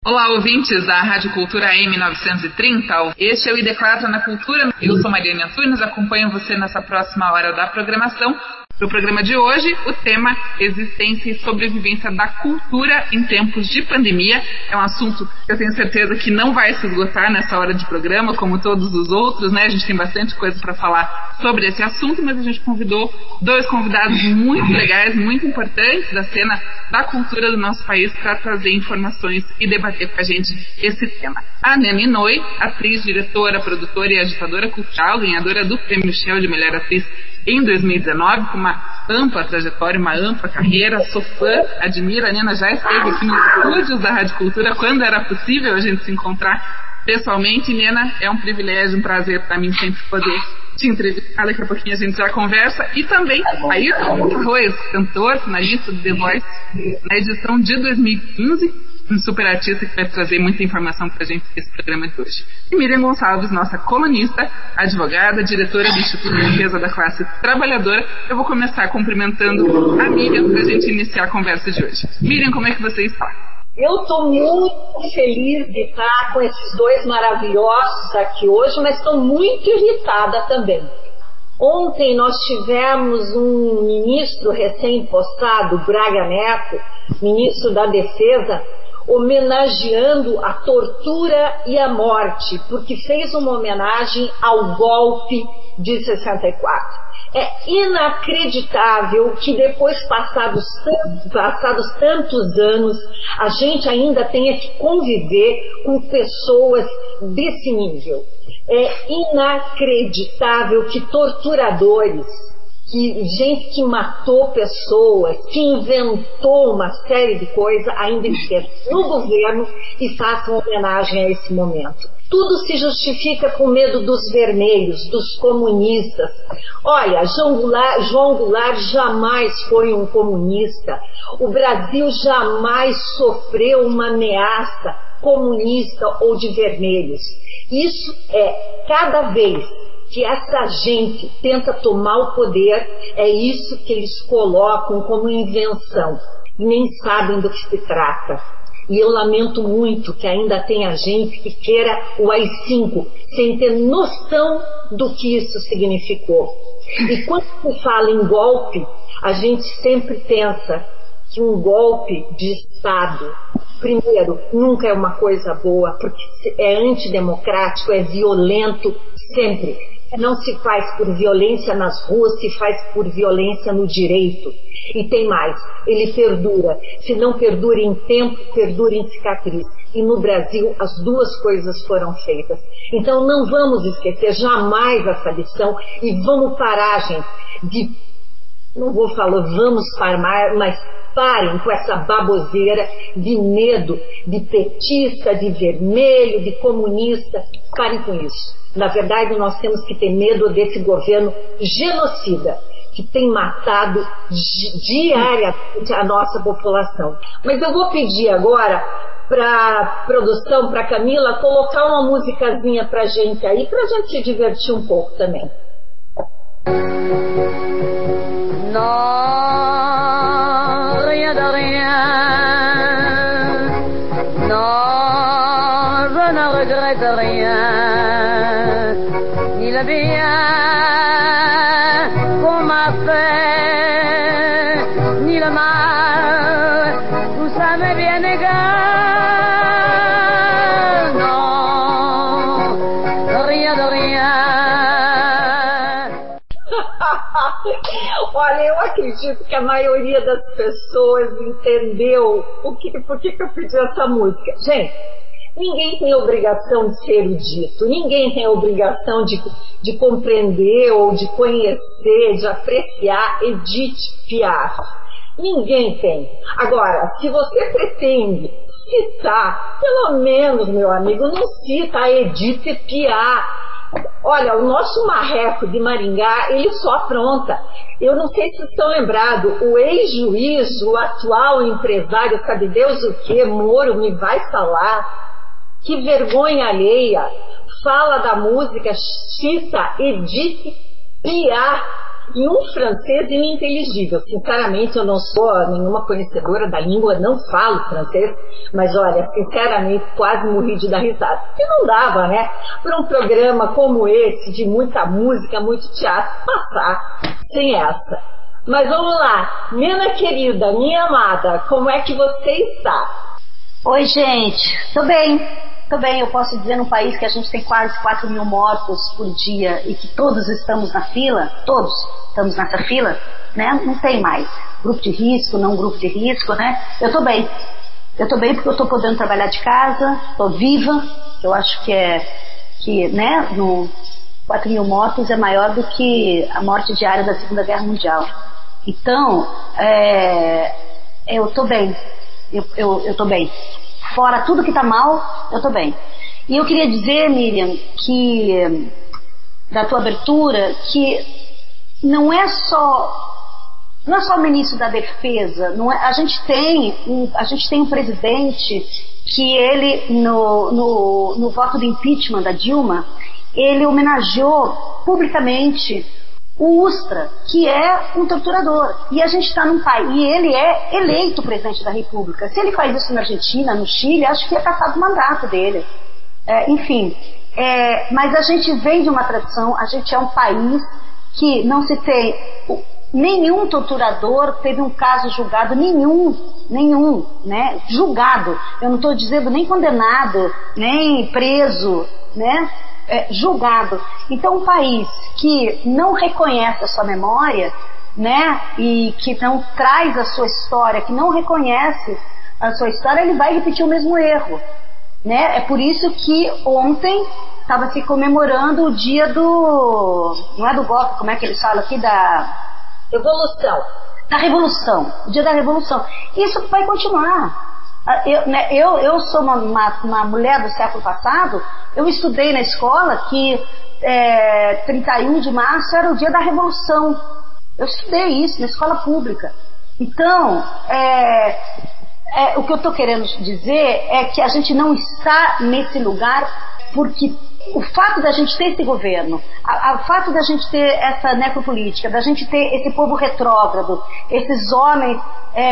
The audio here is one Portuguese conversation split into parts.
Olá, ouvintes da Rádio Cultura M930. Este é o Ideclatra na Cultura. Eu sou Mariane Antunes, acompanho você nessa próxima hora da programação. No programa de hoje, o tema Existência e Sobrevivência da Cultura em Tempos de Pandemia. É um assunto que eu tenho certeza que não vai se esgotar nessa hora de programa, como todos os outros, né? A gente tem bastante coisa para falar sobre esse assunto, mas a gente convidou dois convidados muito legais, muito importantes da cena da cultura do nosso país para trazer informações e debater com a gente esse tema. A Nena Inoue, atriz, diretora, produtora e agitadora cultural, ganhadora do Prêmio Shell de Melhor Atriz em 2019, com uma ampla trajetória, uma ampla carreira. Sou fã, admiro. A Nena já esteve aqui nos estúdios da Rádio Cultura quando era possível a gente se encontrar pessoalmente. Nena, é um privilégio, um prazer para mim sempre poder te entrevistar. Daqui a pouquinho a gente já conversa. E também Ayrton Arroz, cantor, finalista do The Voice na edição de 2015. Um super artista que vai trazer muita informação pra gente nesse programa de hoje. E Miriam Gonçalves, nossa colunista, advogada, diretora do Instituto de Defesa da Classe Trabalhadora. Eu vou começar cumprimentando a Miriam pra gente iniciar a conversa de hoje. Miriam, como é que você está? Eu estou muito feliz de estar com esses dois maravilhosos aqui hoje, mas estou muito irritada também. Ontem nós tivemos um ministro recém-postado, Braga Neto, ministro da Defesa, homenageando a tortura e a morte, porque fez uma homenagem ao golpe de 64. É inacreditável que depois passados tantos anos, a gente ainda tenha que conviver com pessoas desse nível. É inacreditável que torturadores, que gente que matou pessoas, que inventou uma série de coisas, ainda estejam no governo e façam homenagem a esse momento. Tudo se justifica com medo dos vermelhos, dos comunistas. Olha, João Goulart jamais foi um comunista. O Brasil jamais sofreu uma ameaça comunista ou de vermelhos. Isso é cada vez que essa gente tenta tomar o poder, é isso que eles colocam como invenção. E nem sabem do que se trata. E eu lamento muito que ainda tenha gente que queira o AI-5, sem ter noção do que isso significou. E quando se fala em golpe, a gente sempre pensa que um golpe de Estado, primeiro, nunca é uma coisa boa, porque é antidemocrático, é violento sempre. Não se faz por violência nas ruas, se faz por violência no direito. E tem mais, ele perdura. Se não perdura em tempo, perdura em cicatriz. E no Brasil as duas coisas foram feitas. Então não vamos esquecer jamais essa lição e vamos parar, gente, não vou falar vamos parar, mas parem com essa baboseira de medo, de petista, de vermelho, de comunista. Parem com isso. Na verdade, nós temos que ter medo desse governo genocida que tem matado diariamente a nossa população. Mas eu vou pedir agora para a produção, para Camila, colocar uma musicazinha pra gente aí, pra gente se divertir um pouco também. Non, rien de rien. Non, je ne regrette rien. Ni le bien qu'on m'a fait, ni le mal, tout ça m'est bien égal. Non, rien de rien. Olha, eu acredito que a maioria das pessoas entendeu por que eu pedi essa música. Gente, ninguém tem obrigação de ser erudito, ninguém tem obrigação de compreender ou de conhecer, de apreciar Edith Piaf. Ninguém tem. Agora, se você pretende citar, pelo menos, meu amigo, não cita a Edith Piaf. Olha, o nosso marreco de Maringá, ele só apronta. Eu não sei se vocês estão lembrados, o ex-juiz, o atual empresário, sabe Deus o que, Moro me vai falar, que vergonha alheia, fala da música, cita Edith Piaf. e um francês ininteligível. Sinceramente, eu não sou nenhuma conhecedora da língua, não falo francês, mas olha, sinceramente, quase morri de dar risada. Porque não dava, né? Para um programa como esse, de muita música, muito teatro, passar sem essa. Mas vamos lá, Nena querida, minha amada, como é que você está? Oi, gente, tô bem, eu posso dizer, num país que a gente tem quase 4 mil mortos por dia e que todos estamos na fila, todos estamos nessa fila, né? Não tem mais grupo de risco, não grupo de risco, né? Eu tô bem porque eu tô podendo trabalhar de casa, tô viva, eu acho que né, no 4 mil mortos é maior do que a morte diária da Segunda Guerra Mundial. Então, eu tô bem, eu tô bem. Fora tudo que tá mal, eu tô bem. E eu queria dizer, Miriam, que da tua abertura, que não é só o ministro da Defesa, a gente tem um presidente que ele, no voto de impeachment da Dilma, ele homenageou publicamente o Ustra, que é um torturador. E a gente está num país, e ele é eleito presidente da República. Se ele faz isso na Argentina, no Chile, acho que é cassado o mandato dele. Mas a gente vem de uma tradição, a gente é um país que não se tem... Nenhum torturador teve um caso julgado, nenhum, né? Julgado. Eu não estou dizendo nem condenado, nem preso, né? Julgado. Então, um país que não reconhece a sua memória, né, e que não traz a sua história, que não reconhece a sua história, ele vai repetir o mesmo erro, né? É por isso que ontem estava se comemorando o dia não é do golpe, como é que eles falam aqui, da Revolução, o dia da Revolução. Isso vai continuar. Eu sou uma mulher do século passado. Eu estudei na escola que 31 de março era o dia da Revolução. Eu estudei isso na escola pública. Então, o que eu estou querendo dizer é que a gente não está nesse lugar porque o fato da gente ter esse governo, o fato da gente ter essa necropolítica, da gente ter esse povo retrógrado, esses homens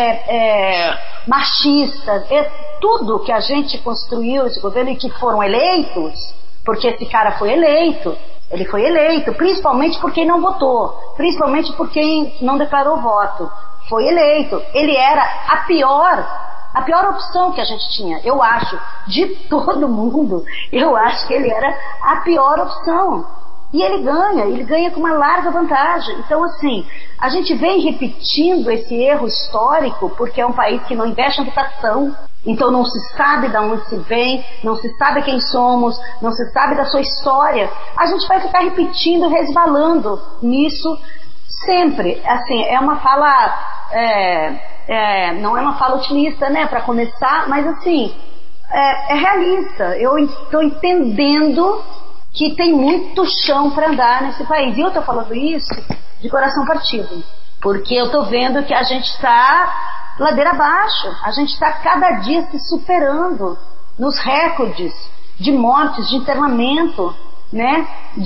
machistas, tudo que a gente construiu esse governo e que foram eleitos, porque esse cara foi eleito, ele foi eleito, principalmente por quem não votou, principalmente por quem não declarou voto, foi eleito, ele era a pior opção que a gente tinha, eu acho, de todo mundo, eu acho que ele era a pior opção. E ele ganha com uma larga vantagem. Então, assim, a gente vem repetindo esse erro histórico porque é um país que não investe em educação, então não se sabe de onde se vem, não se sabe quem somos, não se sabe da sua história. A gente vai ficar repetindo, resvalando nisso sempre. Assim, é uma fala... não é uma fala otimista, né, para começar, mas assim, é realista. Eu estou entendendo que tem muito chão para andar nesse país. E eu estou falando isso de coração partido, porque eu estou vendo que a gente está ladeira abaixo, a gente está cada dia se superando nos recordes de mortes, de internamento, né,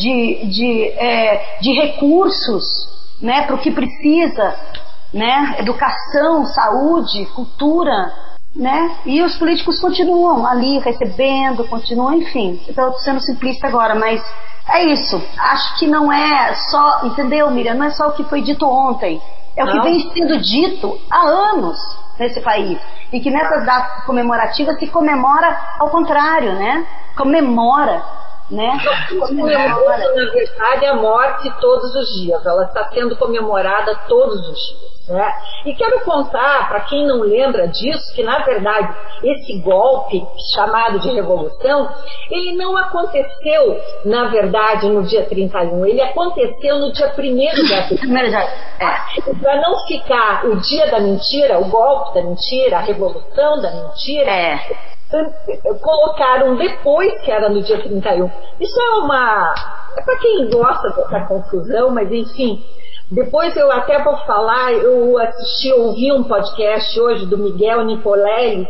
de recursos, né, para o que precisa, né, educação, saúde, cultura, né, e os políticos continuam ali recebendo, continuam, enfim. Então eu estou sendo simplista agora, mas é isso. Acho que não é só, entendeu, Miriam? Não é só o que foi dito ontem, é o que vem sendo dito há anos nesse país, e que nessas datas comemorativas se comemora ao contrário, né? Comemora, né? Comemora, na verdade, a morte todos os dias. Ela está sendo comemorada todos os dias. Né? E quero contar, para quem não lembra disso, que na verdade esse golpe chamado de revolução, ele não aconteceu na verdade no dia 31, ele aconteceu no dia 1º de abril. Para não ficar o dia da mentira, o golpe da mentira, a revolução da mentira, colocaram depois que era no dia 31. Isso é para quem gosta dessa confusão, mas enfim. Depois eu até vou falar, eu ouvi um podcast hoje do Miguel Nicolelli,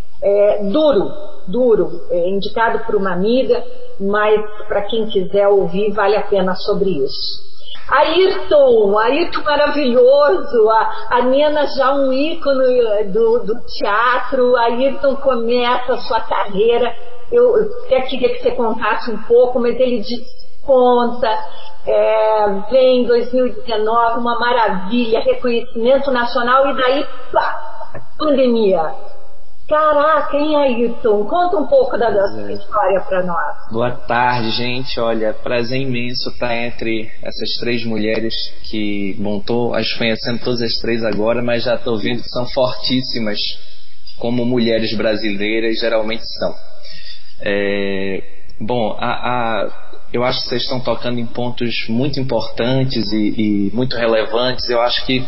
duro, indicado por uma amiga, mas para quem quiser ouvir, vale a pena sobre isso. Ayrton maravilhoso, a Nena já um ícone do teatro. Ayrton começa a sua carreira, eu até queria que você contasse um pouco, mas ele desponta, vem em 2019, uma maravilha, reconhecimento nacional, e daí, pá, pandemia. Caraca, hein, Ayrton? Conta um pouco da sua história para nós. Boa tarde, gente. Olha, prazer imenso estar entre essas três mulheres que, bom, tô as conhecendo todas as três agora, mas já estou vendo que são fortíssimas, como mulheres brasileiras geralmente são. Bom, eu acho que vocês estão tocando em pontos muito importantes e muito relevantes. Eu acho que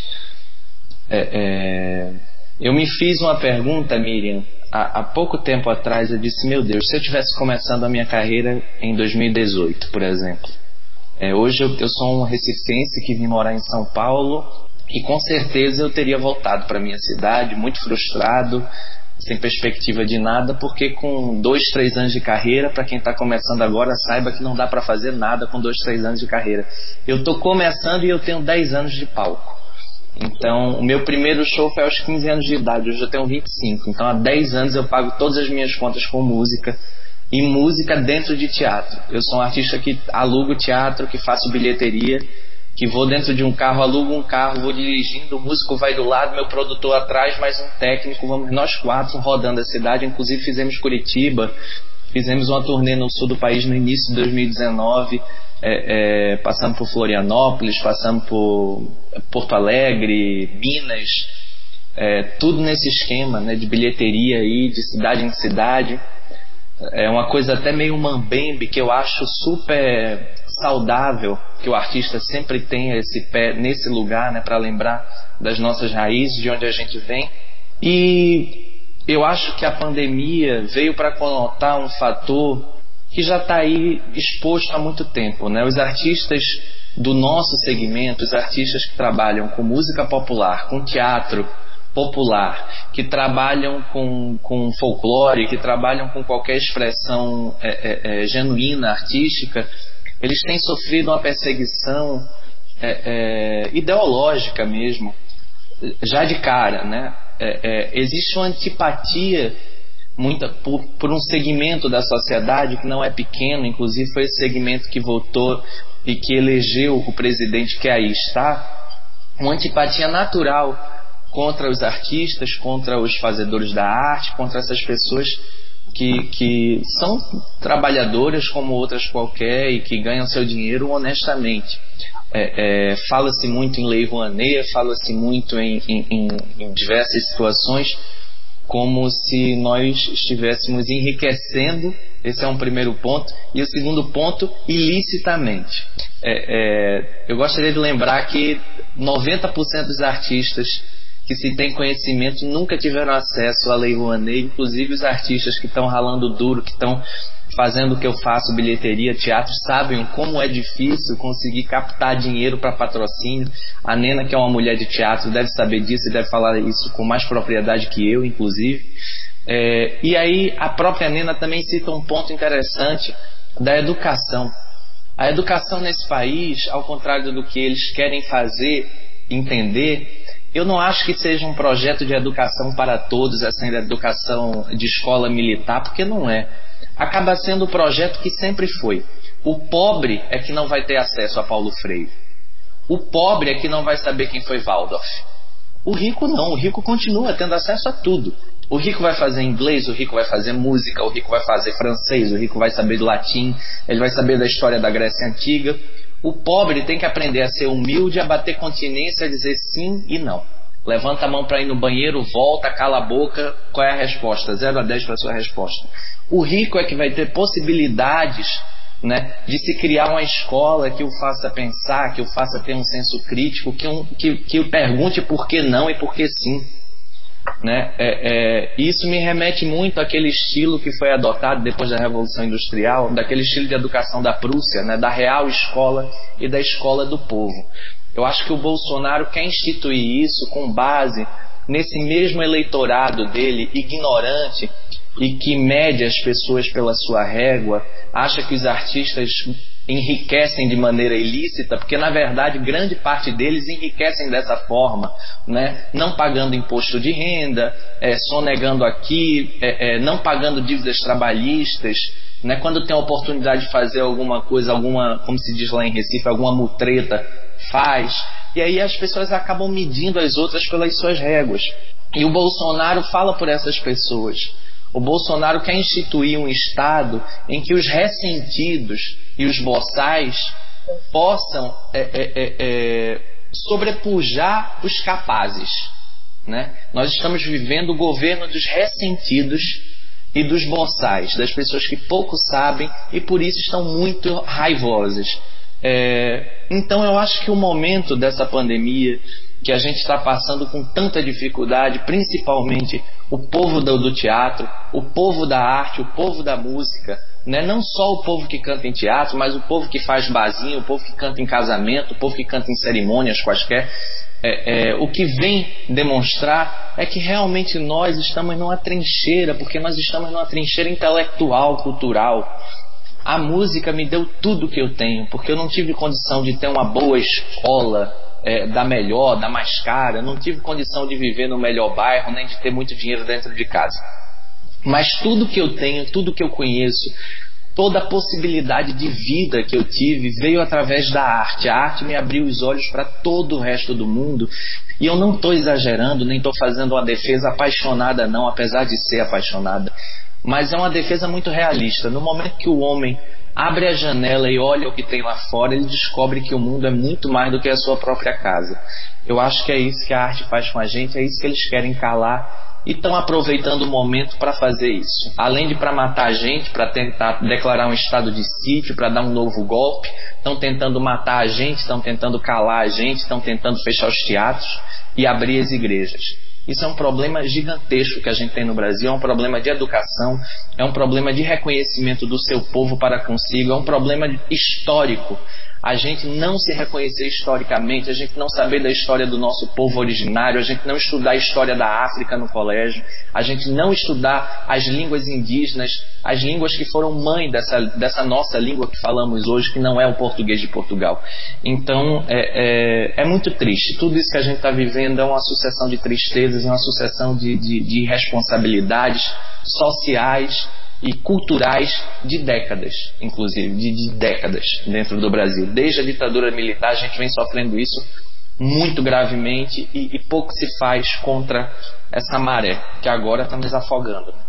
eu me fiz uma pergunta, Miriam, há pouco tempo atrás. Eu disse, meu Deus, se eu tivesse começando a minha carreira em 2018, por exemplo. Hoje eu sou um recifense que vim morar em São Paulo e com certeza eu teria voltado para minha cidade muito frustrado, sem perspectiva de nada, porque com 2, 3 anos de carreira, para quem está começando agora, saiba que não dá para fazer nada com 2, 3 anos de carreira. Eu estou começando e eu tenho 10 anos de palco. Então, o meu primeiro show foi aos 15 anos de idade, hoje eu tenho 25. Então, há 10 anos eu pago todas as minhas contas com música, e música dentro de teatro. Eu sou um artista que alugo teatro, que faço bilheteria, que vou dentro de um carro, alugo um carro, vou dirigindo, o músico vai do lado, meu produtor atrás, mais um técnico, vamos nós 4 rodando a cidade. Inclusive fizemos Curitiba, fizemos uma turnê no sul do país no início de 2019, passamos por Florianópolis, passamos por Porto Alegre, Minas, tudo nesse esquema, né, de bilheteria aí, de cidade em cidade. É uma coisa até meio mambembe, que eu acho super saudável, que o artista sempre tenha esse pé nesse lugar, né, para lembrar das nossas raízes, de onde a gente vem. E eu acho que a pandemia veio para conotar um fator que já está aí exposto há muito tempo, né? Os artistas do nosso segmento, os artistas que trabalham com música popular, com teatro popular, que trabalham com folclore, que trabalham com qualquer expressão genuína, artística, eles têm sofrido uma perseguição ideológica mesmo, já de cara, né? Existe uma antipatia por um segmento da sociedade que não é pequeno, inclusive foi esse segmento que votou e que elegeu o presidente que aí está, uma antipatia natural contra os artistas, contra os fazedores da arte, contra essas pessoas que são trabalhadoras como outras qualquer e que ganham seu dinheiro honestamente. Fala-se muito em Lei Rouanet, fala-se muito em diversas situações, como se nós estivéssemos enriquecendo. Esse é um primeiro ponto. E o segundo ponto, ilicitamente. Eu gostaria de lembrar que 90% dos artistas que se tem conhecimento nunca tiveram acesso à Lei Rouanet, inclusive os artistas que estão ralando duro, que estão fazendo o que eu faço, bilheteria, teatro, sabem como é difícil conseguir captar dinheiro para patrocínio. A Nena, que é uma mulher de teatro, deve saber disso e deve falar isso com mais propriedade que eu, inclusive. E aí a própria Nena também cita um ponto interessante da educação. A educação nesse país, ao contrário do que eles querem fazer entender, eu não acho que seja um projeto de educação para todos, essa educação de escola militar, porque não é. Acaba sendo o projeto que sempre foi. O pobre é que não vai ter acesso a Paulo Freire. O pobre é que não vai saber quem foi Waldorf. O rico não, o rico continua tendo acesso a tudo. O rico vai fazer inglês, o rico vai fazer música, o rico vai fazer francês, o rico vai saber latim, ele vai saber da história da Grécia Antiga. O pobre tem que aprender a ser humilde, a bater continência, a dizer sim e não. Levanta a mão para ir no banheiro, volta, cala a boca. Qual é a resposta? 0 a 10 para a sua resposta. O rico é que vai ter possibilidades, né, de se criar uma escola que o faça pensar, que o faça ter um senso crítico, que o pergunte por que não e por que sim. Né? Isso me remete muito àquele estilo que foi adotado depois da Revolução Industrial, daquele estilo de educação da Prússia, né, da real escola e da escola do povo. Eu acho que o Bolsonaro quer instituir isso com base nesse mesmo eleitorado dele, ignorante, e que mede as pessoas pela sua régua, acha que os artistas enriquecem de maneira ilícita, porque na verdade grande parte deles enriquecem dessa forma, né? Não pagando imposto de renda, sonegando aqui, não pagando dívidas trabalhistas, né? Quando tem a oportunidade de fazer alguma coisa, como se diz lá em Recife, alguma mutreta, faz. E aí as pessoas acabam medindo as outras pelas suas réguas. E o Bolsonaro fala por essas pessoas. O Bolsonaro quer instituir um Estado em que os ressentidos e os boçais possam sobrepujar os capazes, né? Nós estamos vivendo o governo dos ressentidos e dos boçais, das pessoas que pouco sabem e por isso estão muito raivosas. Então eu acho que o momento dessa pandemia que a gente está passando com tanta dificuldade, principalmente o povo do teatro, o povo da arte, o povo da música, né? Não só o povo que canta em teatro, mas o povo que faz barzinho, o povo que canta em casamento, o povo que canta em cerimônias quaisquer. O que vem demonstrar é que realmente nós estamos numa trincheira, porque nós estamos numa trincheira intelectual, cultural. A música me deu tudo que eu tenho, porque eu não tive condição de ter uma boa escola, da melhor, da mais cara, não tive condição de viver no melhor bairro, nem de ter muito dinheiro dentro de casa. Mas tudo que eu tenho, tudo que eu conheço, toda a possibilidade de vida que eu tive veio através da arte. A arte me abriu os olhos para todo o resto do mundo. E eu não estou exagerando, nem estou fazendo uma defesa apaixonada não, apesar de ser apaixonada. Mas é uma defesa muito realista. No momento que o homem abre a janela e olha o que tem lá fora, ele descobre que o mundo é muito mais do que a sua própria casa. Eu acho que é isso que a arte faz com a gente, é isso que eles querem calar e estão aproveitando o momento para fazer isso. Além de para matar a gente, para tentar declarar um estado de sítio, para dar um novo golpe, estão tentando matar a gente, estão tentando calar a gente, estão tentando fechar os teatros e abrir as igrejas. Isso é um problema gigantesco que a gente tem no Brasil, é um problema de educação, é um problema de reconhecimento do seu povo para consigo, é um problema histórico. A gente não se reconhecer historicamente, a gente não saber da história do nosso povo originário, a gente não estudar a história da África no colégio, a gente não estudar as línguas indígenas, as línguas que foram mãe dessa nossa língua que falamos hoje, que não é o português de Portugal. Então é muito triste. Tudo isso que a gente está vivendo é uma sucessão de tristezas, uma sucessão de irresponsabilidades sociais e culturais de décadas, inclusive, de décadas dentro do Brasil. Desde a ditadura militar a gente vem sofrendo isso muito gravemente e pouco se faz contra essa maré que agora está nos afogando.